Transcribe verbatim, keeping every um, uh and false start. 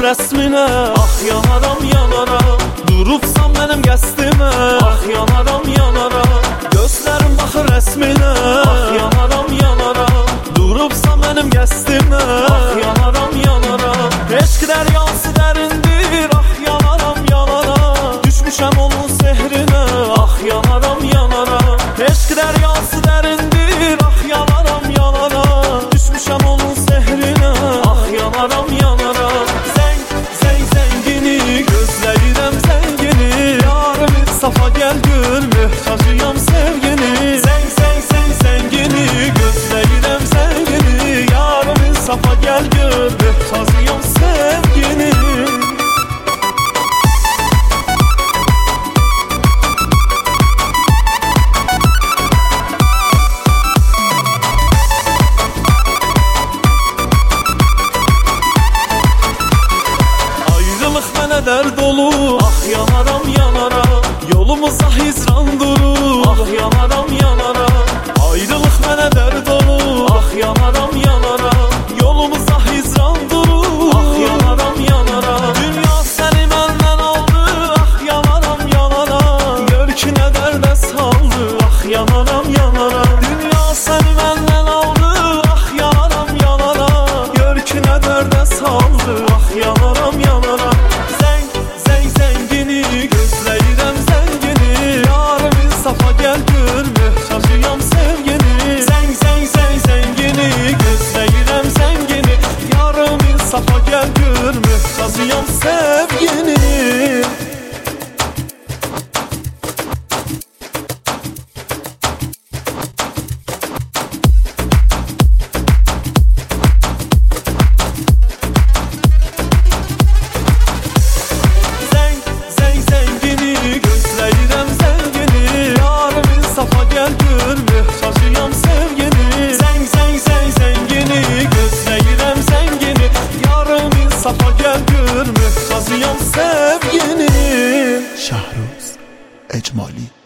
rəsminə. Ah yanaram yanaram, durubsan mənim qəsdimə. Ah yanaram yanaram, gözlərim baxır rəsminə. Ah yanaram yanaram, durubsan mənim qəsdimə. Ah yanaram yanaram, eşq dəryası dərindir. Ah yanaram yanaram, düşmüşəm onun sehrinə. Ah yanaram yanaram, eşq dəryası dərindir. Ah yanaram yanaram, düşmüşəm onun sehrinə. Ah yanaram yanaram, zəng zəng zəngini gözləyirəm zəngini. Yarım safa gəl gör, möhtacıyam sevgini. Zəng zəng zəng zəngini gözləyirəm zəngini. Yarım safa gəl gör, möhtacıyam sevgini. Dərd olur, ah yanaram yanaram, yolumuza hicran durur. Ah yanaram yanaram, ayrılıq mənə dərd olur. Ah yanaram yanaram, yolumuza hicran durur. Ah yanaram yanaram, dünya səni məndən aldı. Ah yanaram yanaram, gör ki nə dərdə saldı. Ah yanaram yanaram, dünya səni məndən aldı. Ah yanaram yanaram, gör ki nə dərdə saldı. Ah yanaram yanaram, safa gəl gör, möhtacıyam sevgini. Zəng zəng zəng zəngini gözləyirəm zəngini. Yarım safa gəl gör, möhtacıyam sevgini. Safa gəl gör, möhtacıyam sevgini. Zəng zəng zəng zəngini gözləyirəm zəngini. Yarım safa gəl gör, möhtacıyam sevgini. Shahruz Ecmali.